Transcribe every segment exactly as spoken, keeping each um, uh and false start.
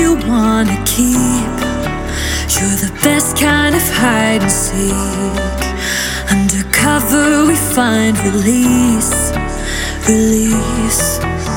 you wanna keep. You're the best kind of hide and seek. Undercover we find release, release.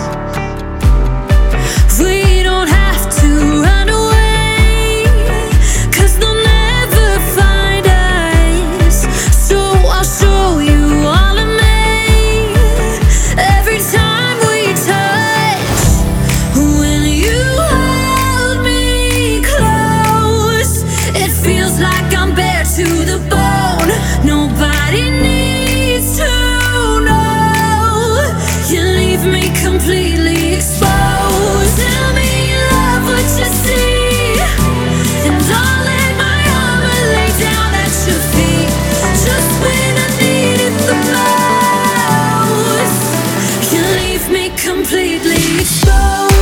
We don't have to run away, 'cause they'll never find us. So I'll show you all of me every time we touch. When you hold me close, it feels like I'm bare to the bone. Nobody needs to know. You leave me completely exposed. Tell me you love what you see, and I'll let my armor lay down at your feet. Just when I need it the most, you leave me completely exposed.